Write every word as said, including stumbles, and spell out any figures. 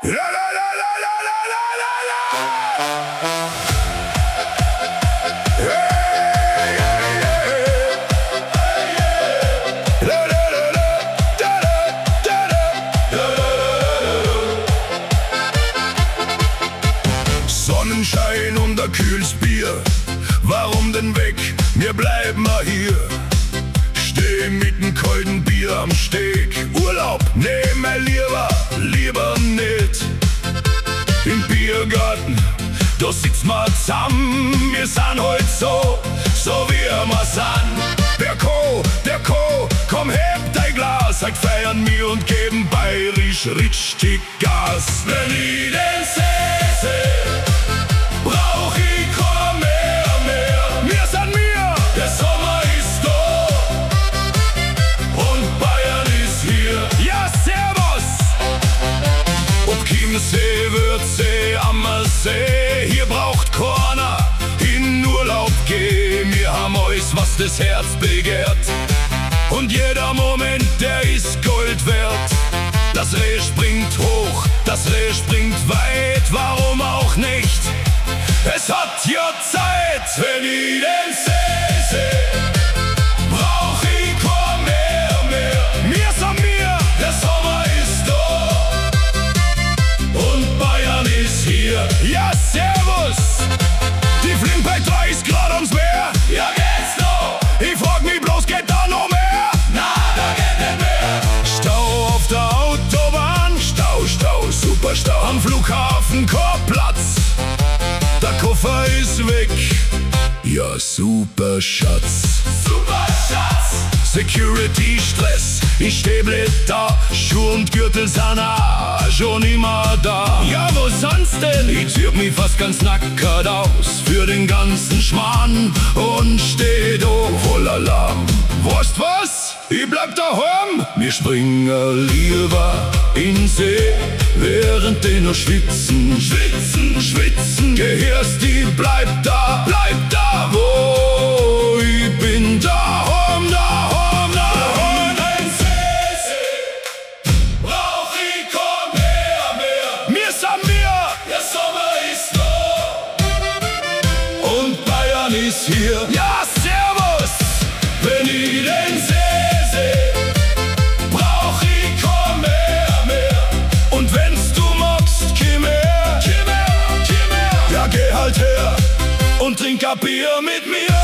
La, la, la, la, la, la, la, la. Hey, hey, hey. La, la, la, la. Da, da, da, da. Da, da, da, da. Sonnenschein und ein kühles Bier. Warum denn weg? Wir bleiben mal hier. Steh mit nem kalten Bier am Steg. Urlaub, nee, mehr lieber, lieber nicht. Im Biergarten, da sitzen wir zusammen. Wir sind heut so, so wie wir sind. Der Co, der Co, komm heb dein Glas. Heute feiern wir und geben bayerisch richtig Gas. Wenn ich den seh, seh, brauch ich kein mehr, mehr. Wir sind wir, der Sommer ist da und Bayern ist hier. Ja, servus! Ob Chiemsee, Wörthsee, Ammersee, hier braucht keiner in Urlaub gehen. Wir haben alles, was das Herz begehrt, und jeder Moment, der ist Gold wert. Das Reh springt hoch, das Reh springt weit, warum auch nicht? Es hat ja Zeit, wenn ich den See seh, brauch ich kein mehr, mehr. Wir sind wir, der Sommer ist da und Bayern ist hier. Ja, servus! Die fliegen bei dreißig Grad ums Meer. Ja, geht's noch? Ich frag mich bloß, geht da noch mehr? Na, da geht nicht mehr. Stau auf der Autobahn, Stau, Stau, super Stau. Am Flughafen kein Platz, der Koffer ist weg. Ja, super Schatz. Super Schatz. Security Stress, ich steh blöd da. Schuh und Gürtel sind auch schon immer da. Ja, wo sonst denn? Ich zieh mich fast ganz nackert aus für den ganzen Schmarrn und steh da voll Alarm. Weißt was? Ich bleib daheim. Wir springen lieber in See, während die noch schwitzen, schwitzen, schwitzen. Gehörst die, bleib da, bleib da, wo ich bin. Daheim, daheim, daheim. Ein See, See, brauch ich kein mehr, mehr. Wir sind wir, der Sommer ist da und Bayern ist hier. Ja, servus! Wenn ich den See seh, brauch ich kein mehr, mehr. Und wenn's du magst, komm her, komm her, komm her. Ja, geh halt her und trink ein Bier mit mir.